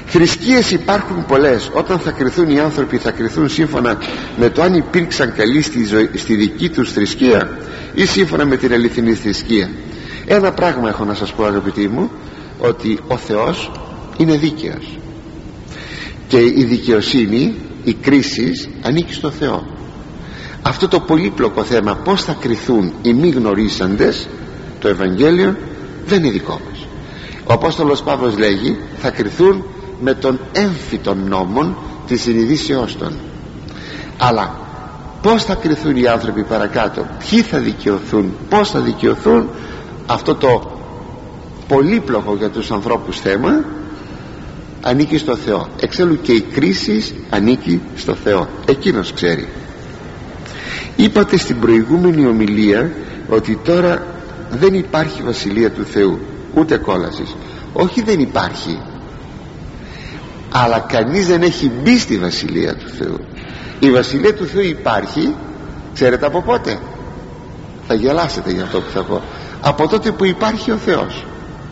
Θρησκείες υπάρχουν πολλές. Όταν θα κριθούν οι άνθρωποι, θα κριθούν σύμφωνα με το αν υπήρξαν καλοί στη δική τους θρησκεία ή σύμφωνα με την αληθινή θρησκεία. Ένα πράγμα έχω να σας πω, αγαπητοί μου, ότι ο Θεός είναι δίκαιος και η δικαιοσύνη, η κρίση ανήκει στο Θεό. Αυτό το πολύπλοκο θέμα πώς θα κριθούν οι μη γνωρίσαντες το Ευαγγέλιο δεν είναι δικό μας. Ο Απόστολος Παύλος λέγει θα κριθούν με τον έμφυτον νόμων της συνειδήσεώς των. Αλλά πώς θα κριθούν οι άνθρωποι παρακάτω, ποιοι θα δικαιωθούν, πώς θα δικαιωθούν, αυτό το πολύπλοκο για τους ανθρώπους θέμα ανήκει στο Θεό. Εξάλλου και η κρίση ανήκει στο Θεό, εκείνος ξέρει. Είπατε στην προηγούμενη ομιλία ότι τώρα δεν υπάρχει βασιλεία του Θεού, ούτε κόλασης. Όχι, δεν υπάρχει, αλλά κανείς δεν έχει μπει στη βασιλεία του Θεού. Η βασιλεία του Θεού υπάρχει, ξέρετε από πότε? Θα γελάσετε για αυτό που θα πω. Από τότε που υπάρχει ο Θεός.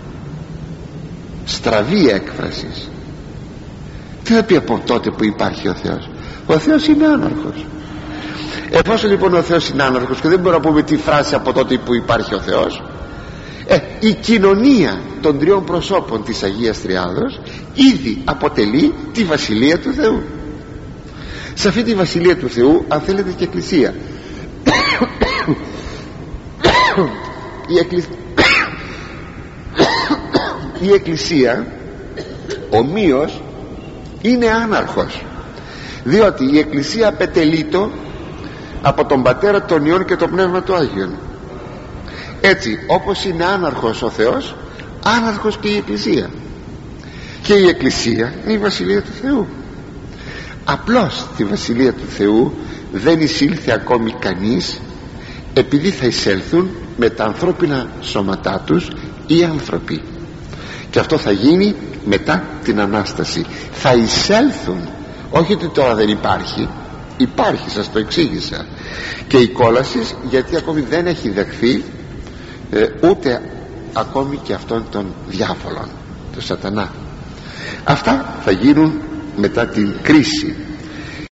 Στραβή έκφραση. Τι θα πει από τότε που υπάρχει ο Θεός? Ο Θεός είναι άναρχος. Εφόσον λοιπόν ο Θεός είναι άναρχος και δεν μπορούμε να πούμε τη φράση από τότε που υπάρχει ο Θεός, η κοινωνία των τριών προσώπων της Αγίας Τριάδος ήδη αποτελεί τη βασιλεία του Θεού. Σε αυτή τη βασιλεία του Θεού, αν θέλετε, και εκκλησία. Η εκκλησία ομοίως είναι άναρχος, διότι η εκκλησία απετελείτο από τον Πατέρα, τον Υιόν και το Πνεύμα του Άγιον. Έτσι όπως είναι άναρχος ο Θεός, άναρχος και η εκκλησία. Και η εκκλησία είναι η βασιλεία του Θεού. Απλώς στη βασιλεία του Θεού δεν εισήλθε ακόμη κανείς, επειδή θα εισέλθουν με τα ανθρώπινα σώματά τους οι άνθρωποι, και αυτό θα γίνει μετά την Ανάσταση. Θα εισέλθουν, όχι ότι τώρα δεν υπάρχει, υπάρχει, σας το εξήγησα. Και η κόλαση, γιατί ακόμη δεν έχει δεχθεί ούτε ακόμη και αυτών των διάφολων, του σατανά. Αυτά θα γίνουν μετά την κρίση.